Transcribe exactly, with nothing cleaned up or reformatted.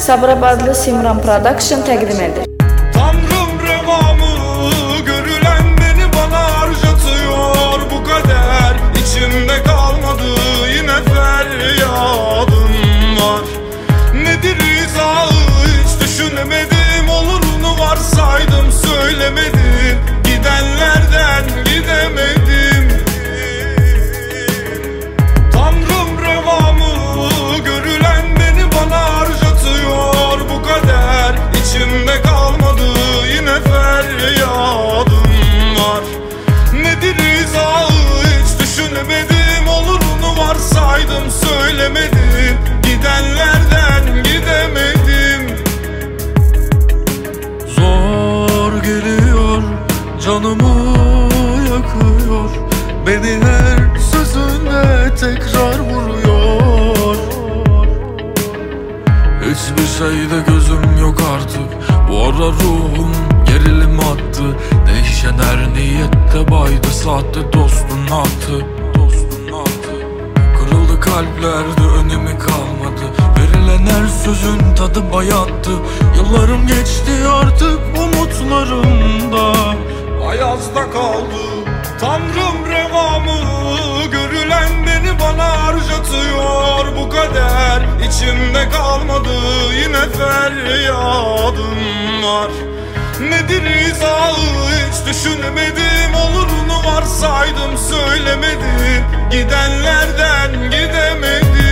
Sabirabadlı Simran Production təqdim edir. Tanrım revamı görülen beni bana harcatıyor bu kader. İçimde kalmadı yine feryadım var. Nedir izahı hiç düşünemedim, olurunu varsaydım söylemedim. Gidenlerden gidemedim. Tanrım revamı görülen beni bana harcatıyor bu kader. İçimde kalmadı yine feryadım var. Nedir izahı hiç düşünemedim, olurunu varsaydım söylemedim. Gidenlerden gidemedim. Zor geliyor, canımı yakıyor, beni her sözünde tekrar vuruyor. Hiçbir şeyde gözüm yok artık, bu ara ruhum gerilim attı. Değişen her niyette baydı sahte dostun attı. Kırıldı kalplerde önemi kalmadı, verilen her sözün tadı bayattı. Yıllarım geçti artık umutlarımda Ayazda kaldı. Tanrım revamı görülen beni bana harcatıyor bu kader. İçimde kalmadı yine feryadım var. Nedir izahı hiç düşünemedim, olurunu varsaydım söylemedim. Gidenlerden gidemedim.